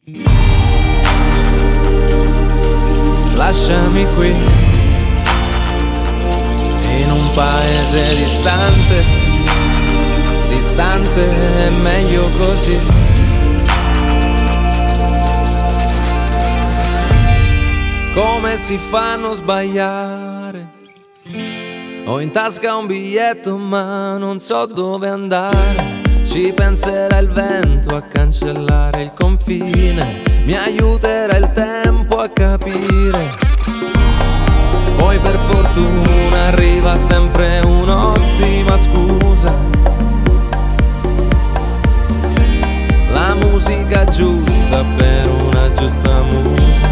Lasciami qui, in un paese distante, distante è meglio così. Come si fa a non sbagliare? Ho in tasca un biglietto ma non so dove andare. Ci penserà il vento a cancellare il confine, mi aiuterà il tempo a capire. Poi per fortuna arriva sempre un'ottima scusa, la musica giusta per una giusta musa.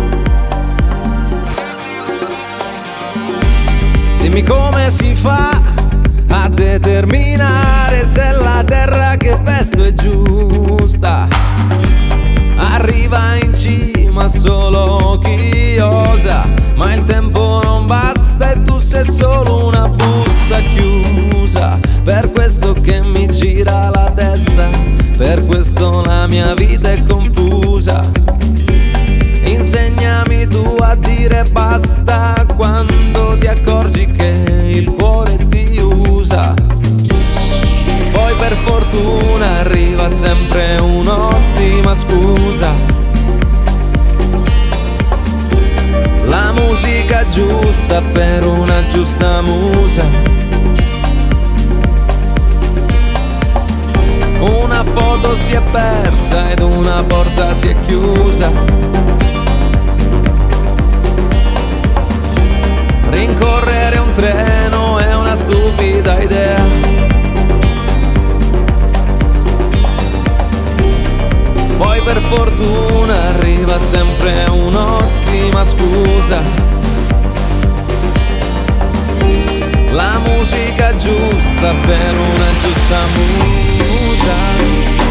Dimmi come si fa a determinare se la terra che vesto è giusta. Arriva in cima solo chi osa, ma il tempo non basta e tu sei solo una busta chiusa. Per questo che mi gira la testa, per questo la mia vita è confusa. Insegnami tu a dire basta quando ti accorgi che il cuore ti usa. Poi per fortuna arriva sempre un'ottima scusa, la musica giusta per una giusta musa. Una foto si è persa ed una porta si è chiusa. Rincorrere un treno è una stupida idea. Poi per fortuna arriva sempre un'ottima scusa, la musica giusta per una giusta musa.